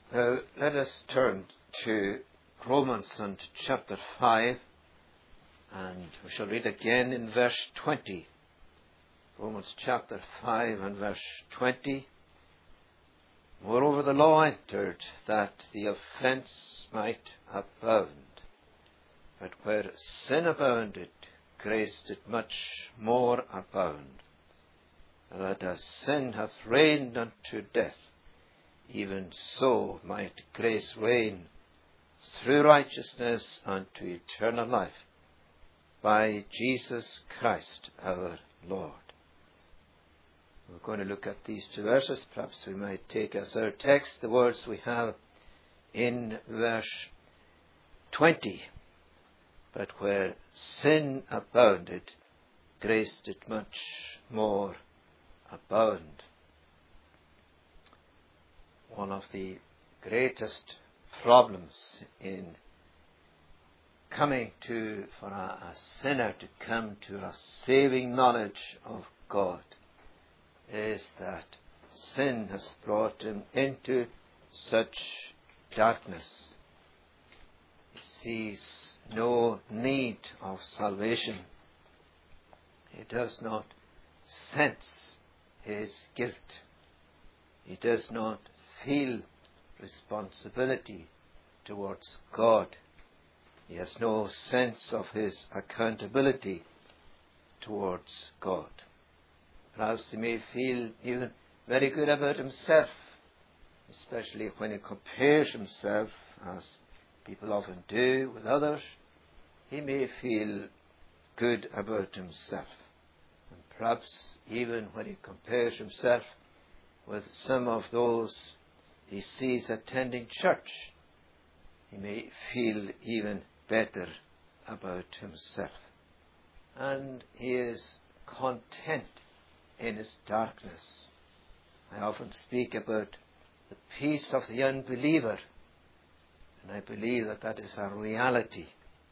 Now, let us turn to Romans and chapter 5, and we shall read again in verse 20. Romans chapter 5 and verse 20. Moreover, the law entered that the offence might abound. But where sin abounded, grace did much more abound. And that as sin hath reigned unto death, even so might grace reign through righteousness unto eternal life, by Jesus Christ our Lord. We're going to look at these two verses. Perhaps we might take as our text the words we have in verse 20. But where sin abounded, grace did much more abound. One of the greatest problems in coming for a sinner to come to a saving knowledge of God is that sin has brought him into such darkness. He sees no need of salvation. He does not sense his guilt. He does not feel responsibility towards God. He has no sense of his accountability towards God. Perhaps he may feel even very good about himself, especially when he compares himself, as people often do, with others. He may feel good about himself. And perhaps even when he compares himself with some of those he sees attending church, he may feel even better about himself. And he is content in his darkness. I often speak about the peace of the unbeliever, and I believe that that is a reality.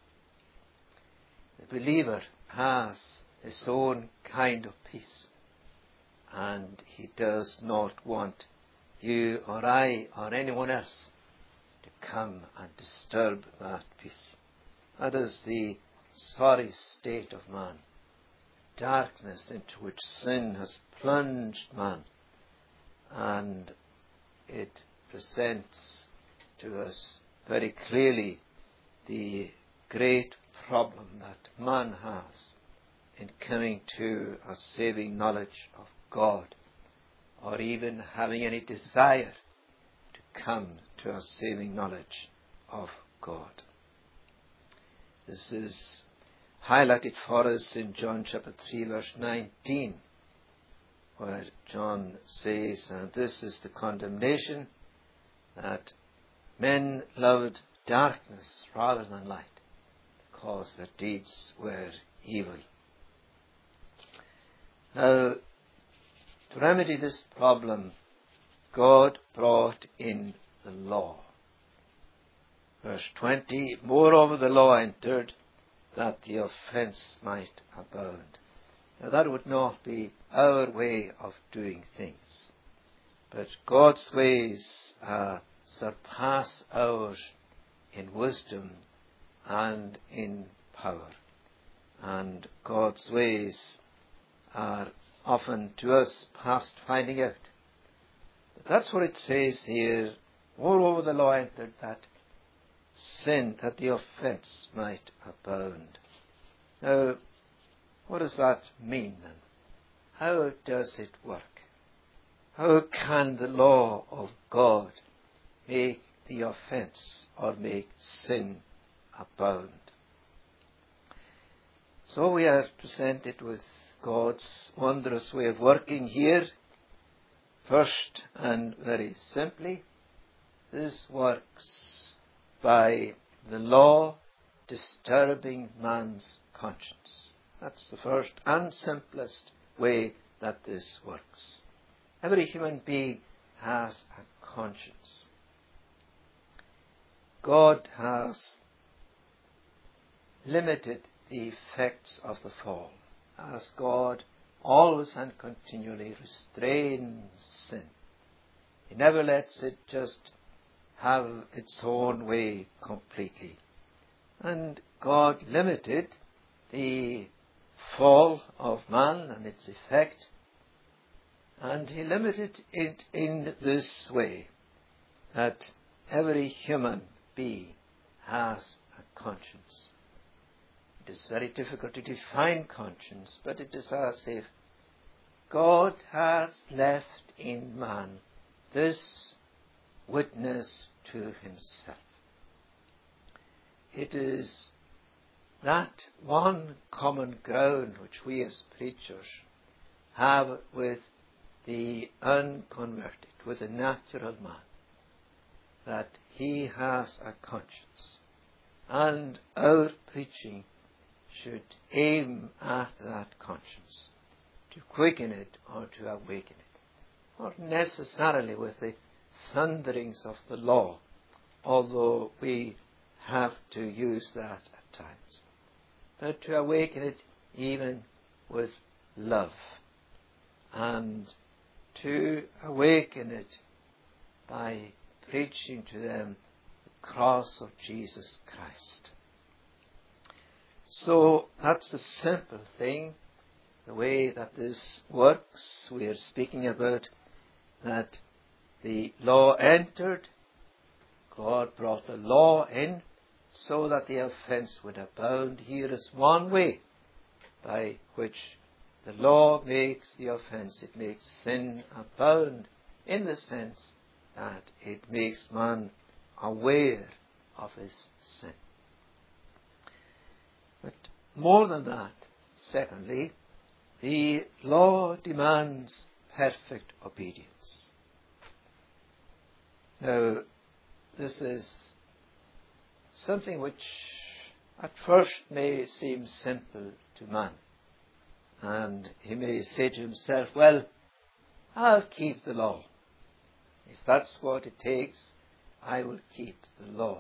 The believer has his own kind of peace, and he does not want you or I or anyone else to come and disturb that peace. That is the sorry state of man, darkness into which sin has plunged man, and it presents to us very clearly the great problem that man has in coming to a saving knowledge of God, or even having any desire to come to a saving knowledge of God. This is highlighted for us in John chapter 3 verse 19, where John says, and this is the condemnation, that men loved darkness rather than light, because their deeds were evil. Now, to remedy this problem, God brought in the law. Verse 20, moreover the law entered that the offence might abound. Now that would not be our way of doing things, but God's ways surpass ours in wisdom and in power. And God's ways are often to us past finding out. But that's what it says here. Moreover the law entered that sin, that the offence might abound. Now, what does that mean then? How does it work? How can the law of God make the offence or make sin abound? So we are presented with God's wondrous way of working here. First and very simply, this works by the law disturbing man's conscience. That's the first and simplest way that this works. Every human being has a conscience. God has limited the effects of the fall, as God always and continually restrains sin. He never lets it just have its own way completely. And God limited the fall of man and its effect, and he limited it in this way, that every human being has a conscience. It is very difficult to define conscience, but it is as if God has left in man this witness to himself. It is that one common ground which we as preachers have with the unconverted, with the natural man, that he has a conscience, and our preaching should aim at that conscience, to quicken it or to awaken it, not necessarily with the thunderings of the law, although we have to use that at times, but to awaken it even with love, and to awaken it by preaching to them the cross of Jesus Christ. So that's the simple thing, the way that this works. We are speaking about that the law entered, God brought the law in so that the offence would abound. Here is one way by which the law makes the offence. It makes sin abound in the sense that it makes man aware of his sin. But more than that, secondly, the law demands perfect obedience. Now, this is something which at first may seem simple to man. And he may say to himself, well, I'll keep the law. If that's what it takes, I will keep the law.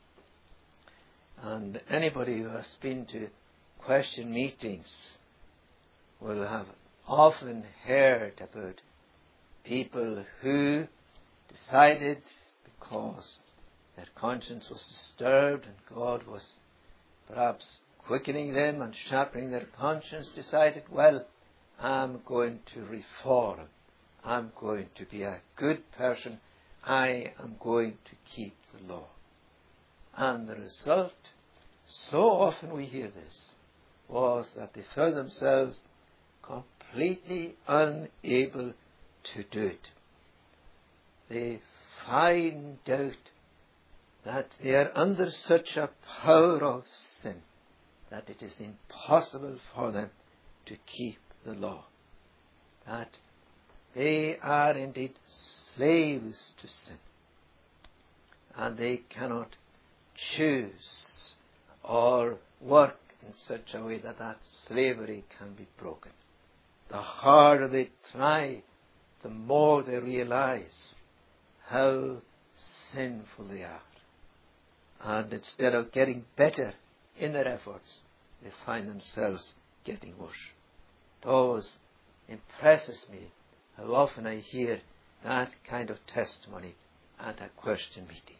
And anybody who has been to question meetings will have often heard about people who decided, because their conscience was disturbed and God was perhaps quickening them and sharpening their conscience, decided, well, I'm going to reform. I'm going to be a good person. I am going to keep the law. And the result, so often we hear this, was that they found themselves completely unable to do it. They find out that they are under such a power of sin that it is impossible for them to keep the law. That they are indeed slaves to sin. And they cannot choose or work in such a way that that slavery can be broken. The harder they try, the more they realize how sinful they are. And instead of getting better in their efforts, they find themselves getting worse. It always impresses me how often I hear that kind of testimony at a question meeting.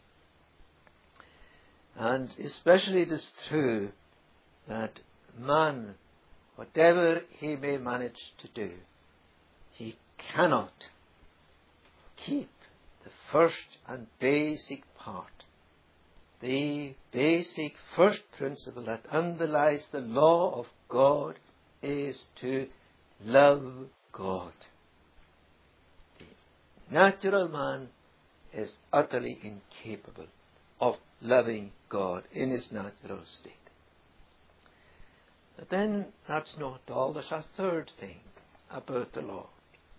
And especially it is true that man, whatever he may manage to do, he cannot keep the first and basic part. The basic first principle that underlies the law of God is to love God. The natural man is utterly incapable of loving God in his natural state. But then that's not all. There's a third thing about the law.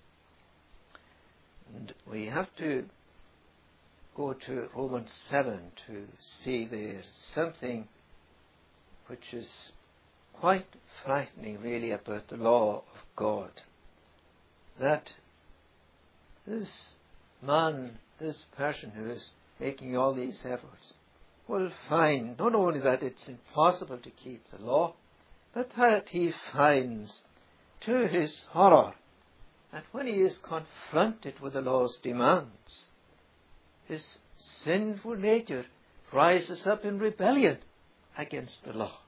And we have to go to Romans 7 to see there something which is quite frightening really about the law of God. That this man, this person who is making all these efforts, will find not only that it's impossible to keep the law, but that he finds to his horror that when he is confronted with the law's demands, his sinful nature rises up in rebellion against the law.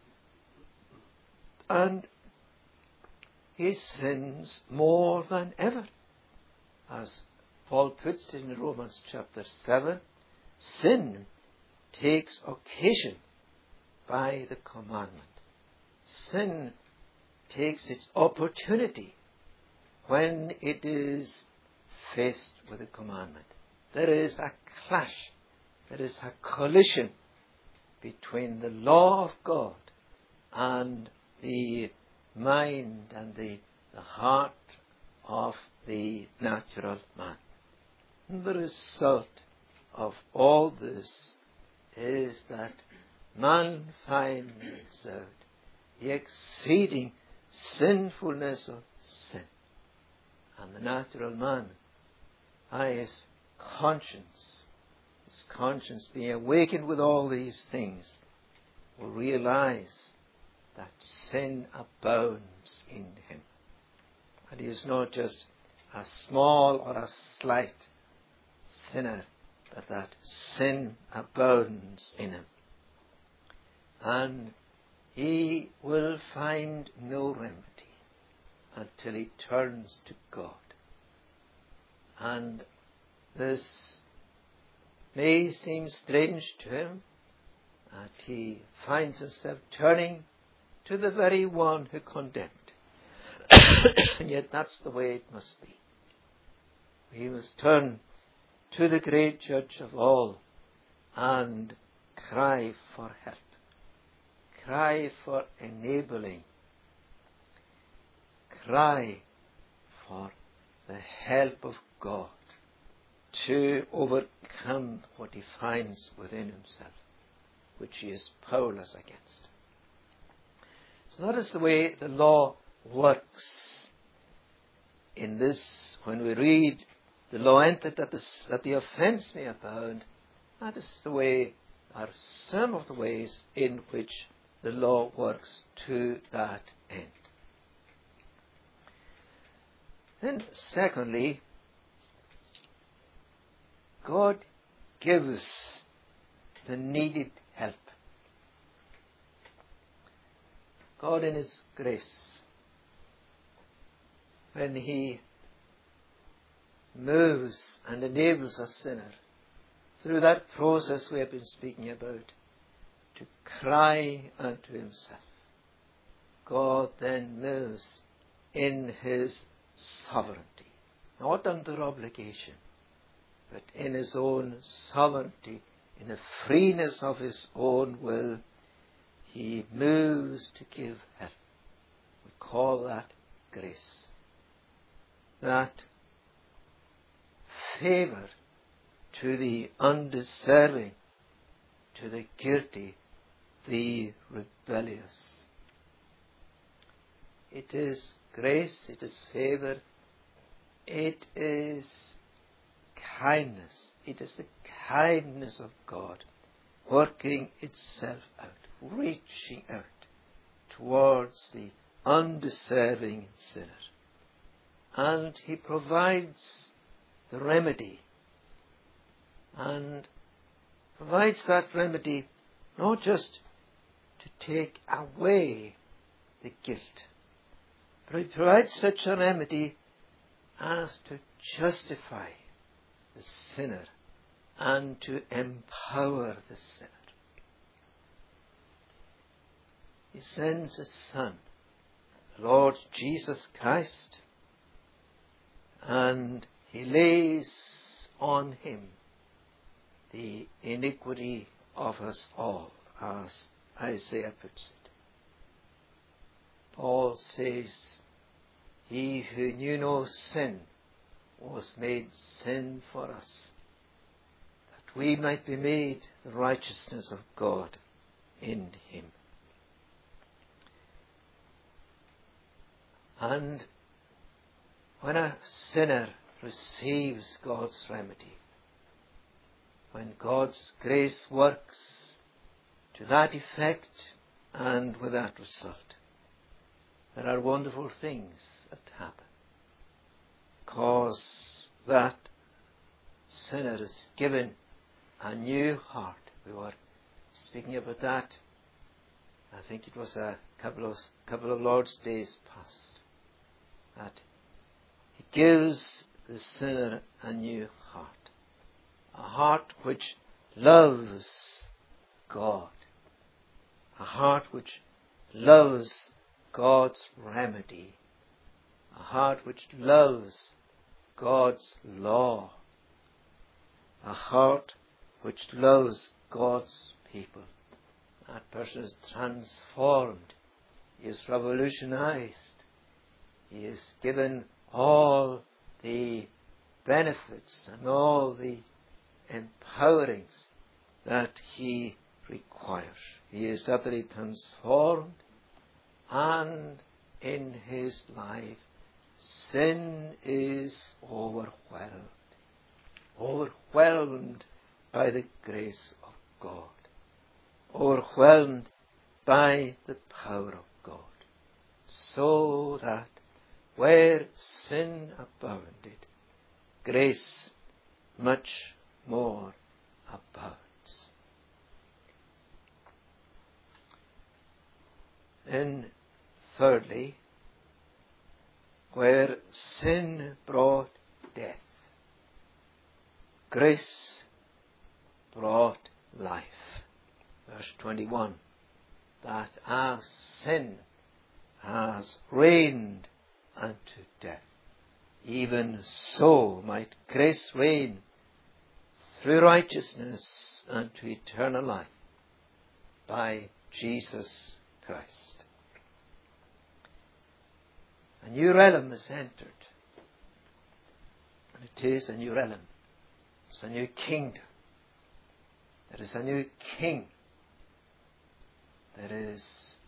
And he sins more than ever. As Paul puts it in Romans chapter 7, sin takes occasion by the commandment. Sin takes its opportunity when it is faced with a commandment. There is a clash, there is a collision between the law of God and the mind and the heart of the natural man. And the result of all this is that man finds out the exceeding sinfulness of sin. And the natural man, by his conscience being awakened with all these things, will realize that sin abounds in him. And he is not just a small or a slight sinner, but that sin abounds in him. And he will find no remedy until he turns to God. And this may seem strange to him, that he finds himself turning to the very one who condemned. And yet that's the way it must be. He must turn to the great Judge of all and cry for help. Cry for enabling. Cry for the help of God to overcome what he finds within himself, which he is powerless against. So that is the way the law works. In this, when we read, the law entered that the offence may abound, that is the way, or some of the ways in which the law works to that end. Then, secondly, God gives the needed help. God in his grace, when he moves and enables a sinner through that process we have been speaking about to cry unto himself, God then moves in his sovereignty, not under obligation, but in his own sovereignty, in the freeness of his own will, he moves to give help. We call that grace. That favour to the undeserving, to the guilty, the rebellious. It is grace, it is favour, it is kindness. It is the kindness of God working itself out, reaching out towards the undeserving sinner. And he provides the remedy, and provides that remedy not just to take away the guilt, but he provides such a remedy as to justify the sinner and to empower the sinner. He sends his Son, the Lord Jesus Christ, and he lays on him the iniquity of us all, as Isaiah puts it. Paul says, he who knew no sin was made sin for us, that we might be made the righteousness of God in him. And when a sinner receives God's remedy, when God's grace works to that effect and with that result, there are wonderful things that happen, because that sinner is given a new heart. We were speaking about that. I think it was a couple of Lord's days past. That He gives the sinner a new heart. A heart which loves God. A heart which loves God's remedy. A heart which loves God's law. A heart which loves God's people. That person is transformed. He is revolutionized. He is given all the benefits and all the empowerings that he requires. He is utterly transformed, and in his life sin is overwhelmed. Overwhelmed by the grace of God. Overwhelmed by the power of God. So that where sin abounded, grace much more abounds. Then, thirdly, where sin brought death, grace brought life. Verse 21, that as sin has reigned unto death, even so might grace reign through righteousness unto eternal life by Jesus Christ. A new realm is entered. And it is a new realm. It's a new kingdom. There is a new king. There is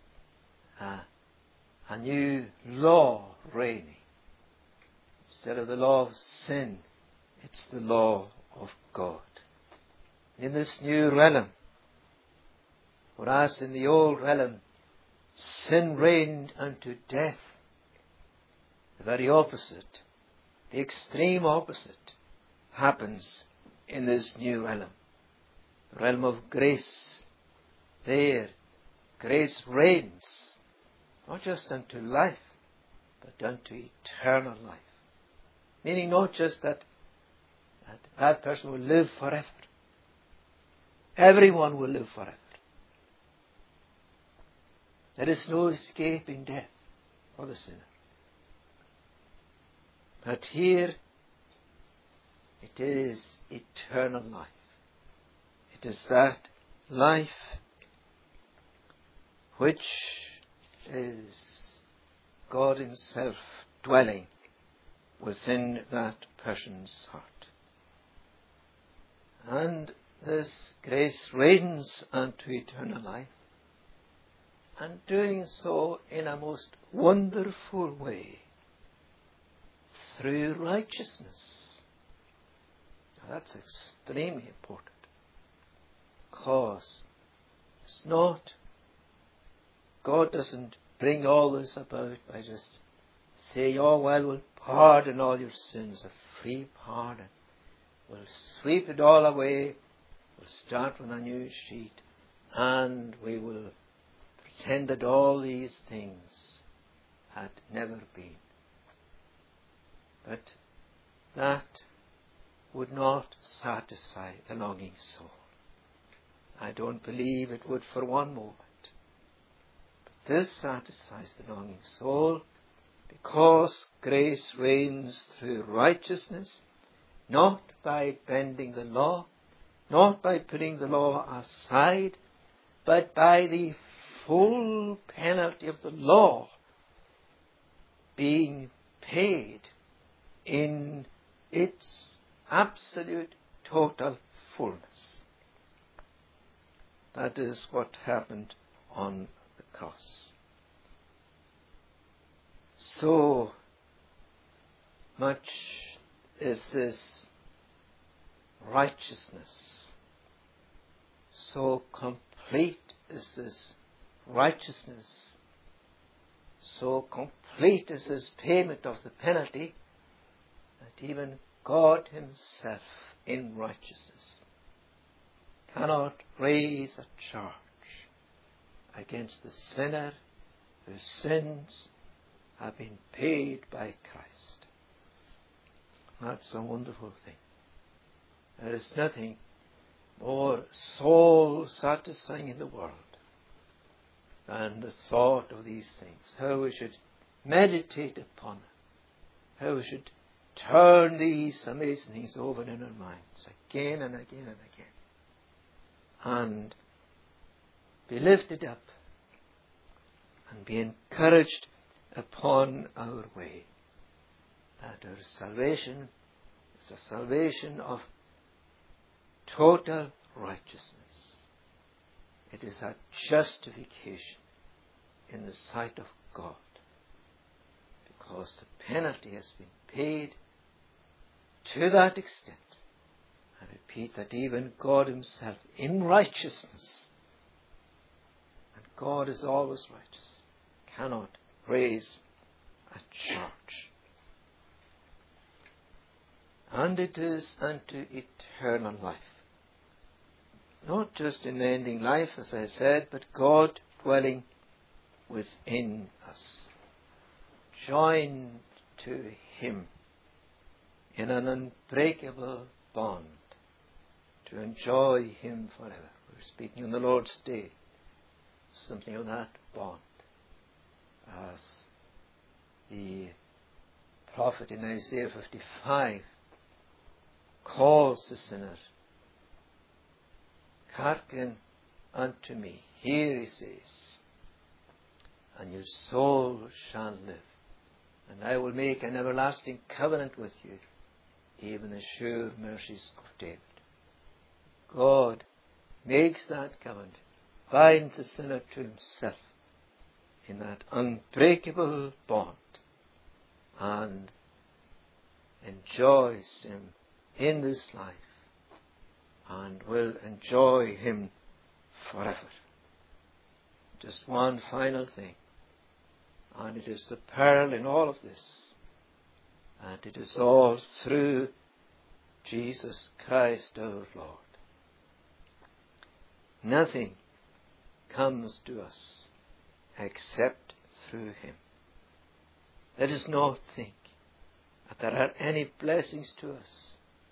a new law reigning. Instead of the law of sin, it's the law of God. In this new realm, whereas in the old realm, sin reigned unto death, the very opposite, the extreme opposite, happens in this new realm. The realm of grace. There, grace reigns, not just unto life, but unto eternal life. Meaning not just that person will live forever. Everyone will live forever. There is no escaping death for the sinner. But here, it is eternal life. It is that life which is God Himself dwelling within that person's heart. And this grace reigns unto eternal life, and doing so in a most wonderful way through righteousness. Now that's extremely important, because it's not, God doesn't bring all this about by just saying, oh well, we'll pardon all your sins, a free pardon. We'll sweep it all away, we'll start with a new sheet, and we will pretend that all these things had never been. But that would not satisfy the longing soul. I don't believe it would for one moment. But this satisfies the longing soul, because grace reigns through righteousness, not by bending the law, not by putting the law aside, but by the full penalty of the law being paid in its absolute total fullness. That is what happened on the cross. So much is this righteousness, so complete is this righteousness, so complete is this payment of the penalty, that even God Himself in righteousness cannot raise a charge against the sinner whose sins have been paid by Christ. That's a wonderful thing. There is nothing more soul satisfying in the world than the thought of these things, how we should meditate upon it, how we should turn these amazing things over in our minds again and again and again, and be lifted up and be encouraged upon our way, that our salvation is a salvation of total righteousness. It is a justification in the sight of God, because the penalty has been paid to that extent. I repeat that even God himself in righteousness, and God is always righteous, cannot raise a charge. And it is unto eternal life. Not just in ending life, as I said, but God dwelling within us, joined to him in an unbreakable bond, to enjoy him forever. We're speaking on the Lord's Day, something of that bond, as the prophet in Isaiah 55 calls the sinner, hearken unto me, hear, he says, and your soul shall live, and I will make an everlasting covenant with you, even the sure mercies of David. God makes that covenant, binds the sinner to himself in that unbreakable bond, and enjoys him in this life, and will enjoy him forever. Just one final thing, and it is the pearl in all of this, and it is all through Jesus Christ our Lord. Nothing comes to us except through him. Let us not think that there are any blessings to us,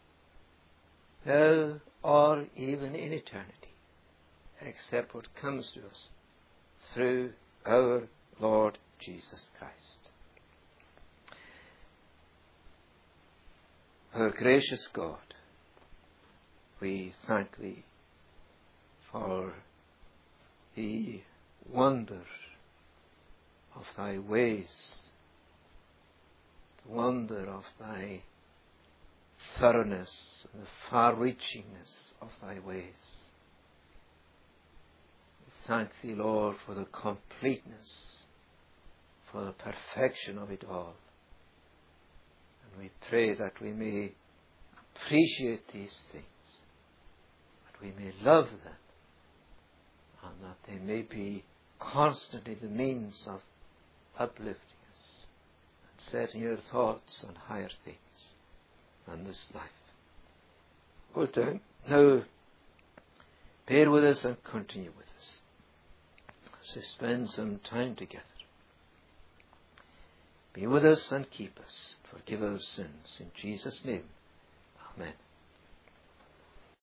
now or even in eternity, except what comes to us through our Lord Jesus Christ. Our gracious God, we thank thee for the wonder of thy ways, the wonder of thy thoroughness and the far-reachingness of thy ways. We thank thee, Lord, for the completeness, for the perfection of it all. And we pray that we may appreciate these things, that we may love them, and that they may be constantly the means of uplifting us and setting your thoughts on higher things than this life. Wilt thou now bear with us and continue with us as we spend some time together. Be with us and keep us. Forgive our sins. In Jesus' name, amen.